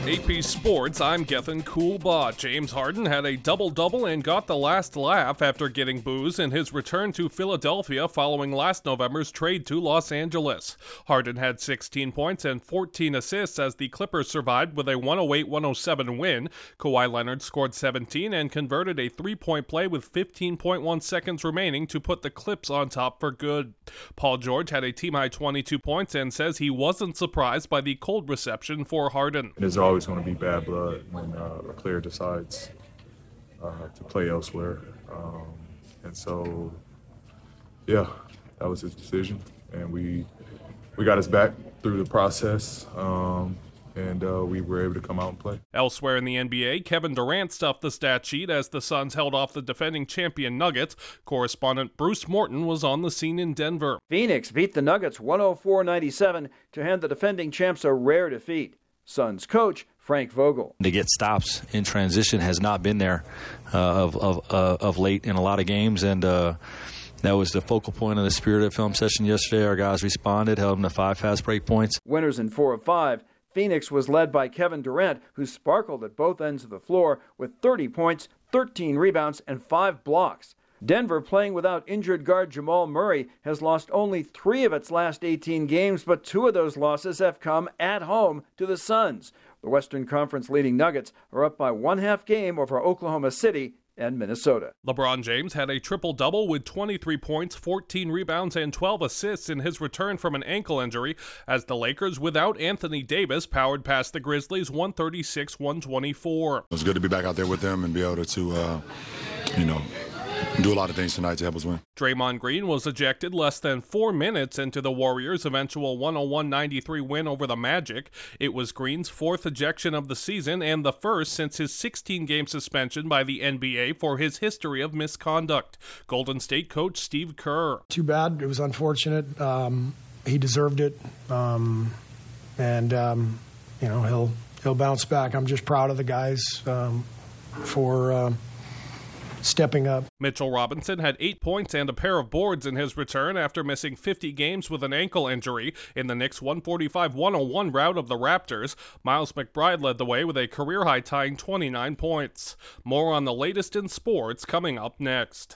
AP Sports, I'm Gethin Coolbaugh. James Harden had a double-double and got the last laugh after getting booze in his return to Philadelphia following last November's trade to Los Angeles. Harden had 16 points and 14 assists as the Clippers survived with a 108-107 win. Kawhi Leonard scored 17 and converted a three-point play with 15.1 seconds remaining to put the Clips on top for good. Paul George had a team-high 22 points and says he wasn't surprised by the cold reception for Harden. There's always going to be bad blood when a player decides to play elsewhere. And so, yeah, that was his decision. And we got his back through the process, and we were able to come out and play. Elsewhere in the NBA, Kevin Durant stuffed the stat sheet as the Suns held off the defending champion Nuggets. Correspondent Bruce Morton was on the scene in Denver. Phoenix beat the Nuggets 104-97 to hand the defending champs a rare defeat. Suns coach Frank Vogel. To get stops in transition has not been there of late in a lot of games, and that was the focal point of the Spirited Film session yesterday. Our guys responded, held them to 5 fast break points. Winners in 4 of 5. Phoenix was led by Kevin Durant, who sparkled at both ends of the floor with 30 points, 13 rebounds, and 5 blocks. Denver, playing without injured guard Jamal Murray, has lost only 3 of its last 18 games, but 2 of those losses have come at home to the Suns. The Western Conference leading Nuggets are up by 1/2 game over Oklahoma City and Minnesota. LeBron James had a triple-double with 23 points, 14 rebounds, and 12 assists in his return from an ankle injury as the Lakers, without Anthony Davis, powered past the Grizzlies 136-124. It was good to be back out there with them and be able to, do a lot of things tonight to help us win. Draymond Green was ejected less than 4 minutes into the Warriors' eventual 101-93 win over the Magic. It was Green's 4th ejection of the season and the first since his 16-game suspension by the NBA for his history of misconduct. Golden State coach Steve Kerr. Too bad. It was unfortunate. He deserved it. He'll bounce back. I'm just proud of the guys for stepping up. Mitchell Robinson had 8 points and a pair of boards in his return after missing 50 games with an ankle injury in the Knicks' 145-101 rout of the Raptors. Miles McBride led the way with a career-high tying 29 points. More on the latest in sports coming up next.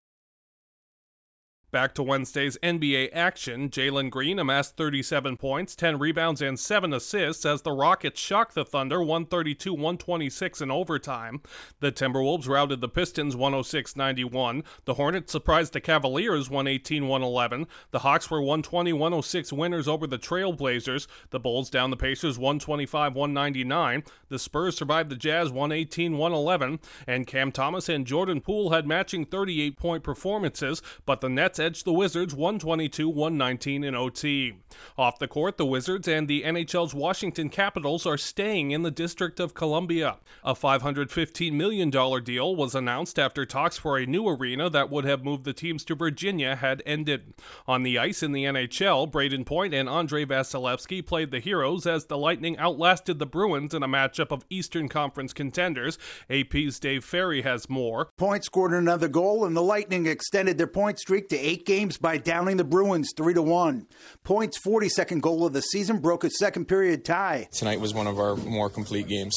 Back to Wednesday's NBA action, Jalen Green amassed 37 points, 10 rebounds, and 7 assists as the Rockets shocked the Thunder 132-126 in overtime. The Timberwolves routed the Pistons 106-91. The Hornets surprised the Cavaliers 118-111. The Hawks were 120-106 winners over the Trailblazers. The Bulls downed the Pacers 125-199. The Spurs survived the Jazz 118-111. And Cam Thomas and Jordan Poole had matching 38-point performances, but the Nets edged the Wizards 122-119 in OT. Off the court, the Wizards and the NHL's Washington Capitals are staying in the District of Columbia. A $515 million deal was announced after talks for a new arena that would have moved the teams to Virginia had ended. On the ice in the NHL, Braden Point and Andrei Vasilevsky played the heroes as the Lightning outlasted the Bruins in a matchup of Eastern Conference contenders. AP's Dave Ferry has more. Point scored another goal, and the Lightning extended their point streak to 8 games by downing the Bruins 3-1. Point's 42nd goal of the season broke a second-period tie. Tonight was one of our more complete games.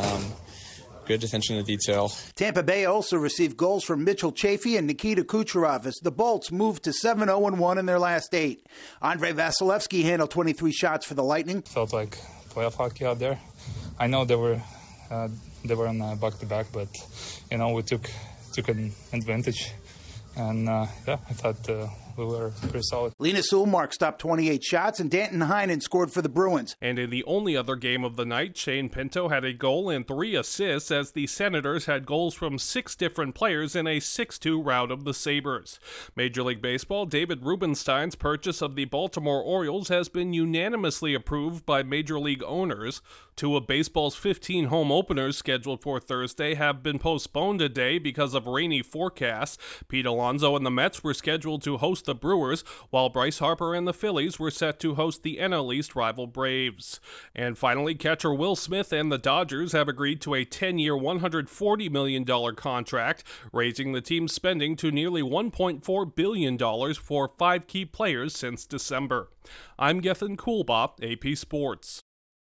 Good attention to detail. Tampa Bay also received goals from Mitchell Chaffee and Nikita Kucherov as the Bolts moved to 7-0-1 in their last 8. Andrei Vasilevsky handled 23 shots for the Lightning. Felt like playoff hockey out there. I know they were on back-to-back, but we took an advantage. And, I thought we were pretty solid. Linus Ullmark stopped 28 shots, and Danton Heinen scored for the Bruins. And in the only other game of the night, Shane Pinto had a goal and 3 assists as the Senators had goals from 6 different players in a 6-2 rout of the Sabres. Major League Baseball, David Rubenstein's purchase of the Baltimore Orioles has been unanimously approved by Major League owners. 2 of baseball's 15 home openers scheduled for Thursday have been postponed a day because of rainy forecasts. Pete Alonso and the Mets were scheduled to host the Brewers, while Bryce Harper and the Phillies were set to host the NL East rival Braves. And finally, catcher Will Smith and the Dodgers have agreed to a 10-year, $140 million contract, raising the team's spending to nearly $1.4 billion for 5 key players since December. I'm Gethin Coolbaugh, AP Sports.